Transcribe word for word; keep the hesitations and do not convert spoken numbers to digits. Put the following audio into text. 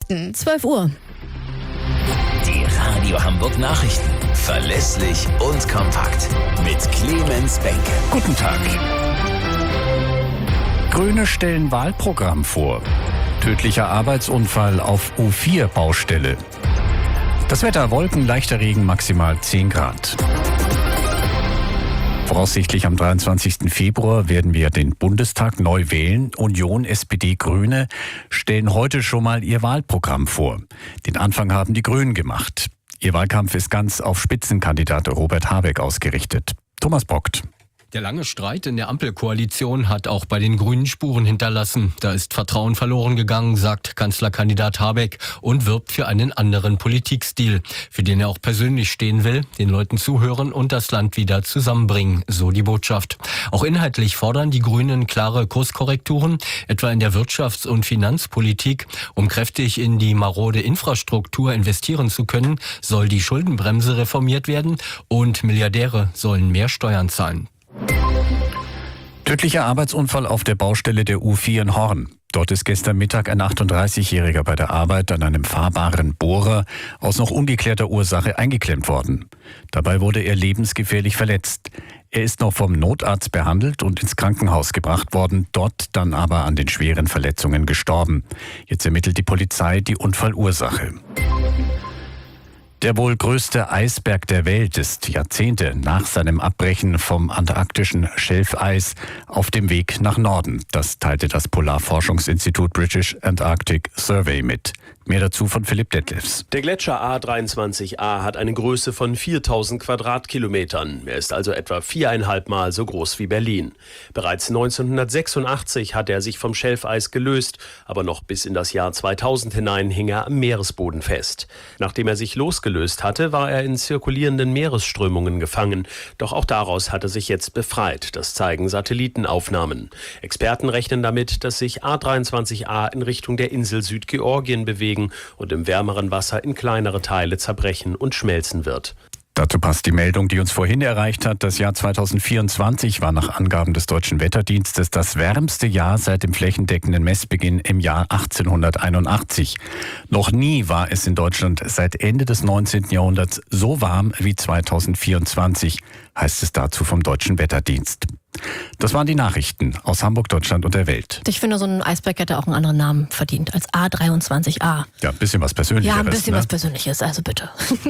Nachrichten, zwölf Uhr. Die Radio Hamburg Nachrichten. Verlässlich und kompakt. Mit Clemens Benke. Guten Tag. Grüne stellen Wahlprogramm vor. Tödlicher Arbeitsunfall auf U vier Baustelle. Das Wetter: Wolken, leichter Regen, maximal zehn Grad. Voraussichtlich am dreiundzwanzigsten Februar werden wir den Bundestag neu wählen. Union, S P D, Grüne stellen heute schon mal ihr Wahlprogramm vor. Den Anfang haben die Grünen gemacht. Ihr Wahlkampf ist ganz auf Spitzenkandidat Robert Habeck ausgerichtet. Thomas Bockt. Der lange Streit in der Ampelkoalition hat auch bei den Grünen Spuren hinterlassen. Da ist Vertrauen verloren gegangen, sagt Kanzlerkandidat Habeck und wirbt für einen anderen Politikstil, für den er auch persönlich stehen will, den Leuten zuhören und das Land wieder zusammenbringen, so die Botschaft. Auch inhaltlich fordern die Grünen klare Kurskorrekturen, etwa in der Wirtschafts- und Finanzpolitik. Um kräftig in die marode Infrastruktur investieren zu können, soll die Schuldenbremse reformiert werden und Milliardäre sollen mehr Steuern zahlen. Tödlicher Arbeitsunfall auf der Baustelle der U vier in Horn. Dort ist gestern Mittag ein achtunddreißigjähriger bei der Arbeit an einem fahrbaren Bohrer aus noch ungeklärter Ursache eingeklemmt worden. Dabei wurde er lebensgefährlich verletzt. Er ist noch vom Notarzt behandelt und ins Krankenhaus gebracht worden, dort dann aber an den schweren Verletzungen gestorben. Jetzt ermittelt die Polizei die Unfallursache. Der wohl größte Eisberg der Welt ist Jahrzehnte nach seinem Abbrechen vom antarktischen Schelfeis auf dem Weg nach Norden. Das teilte das Polarforschungsinstitut British Antarctic Survey mit. Mehr dazu von Philipp Detlefs. Der Gletscher A dreiundzwanzig A hat eine Größe von viertausend Quadratkilometern. Er ist also etwa viereinhalb Mal so groß wie Berlin. Bereits neunzehnhundertsechsundachtzig hat er sich vom Schelfeis gelöst, aber noch bis in das Jahr zweitausend hinein hing er am Meeresboden fest. Nachdem er sich losgelöst hatte, war er in zirkulierenden Meeresströmungen gefangen. Doch auch daraus hat er sich jetzt befreit. Das zeigen Satellitenaufnahmen. Experten rechnen damit, dass sich A dreiundzwanzig A in Richtung der Insel Südgeorgien bewegen und im wärmeren Wasser in kleinere Teile zerbrechen und schmelzen wird. Dazu passt die Meldung, die uns vorhin erreicht hat. Das Jahr zweitausendvierundzwanzig war nach Angaben des Deutschen Wetterdienstes das wärmste Jahr seit dem flächendeckenden Messbeginn im Jahr achtzehnhunderteinundachtzig. Noch nie war es in Deutschland seit Ende des neunzehnten Jahrhunderts so warm wie zweitausendvierundzwanzig, heißt es dazu vom Deutschen Wetterdienst. Das waren die Nachrichten aus Hamburg, Deutschland und der Welt. Ich finde, so ein Eisberg hätte auch einen anderen Namen verdient als A dreiundzwanzig A. Ja, ein bisschen was Persönlicheres. Ja, ein bisschen ne? was Persönliches, also bitte.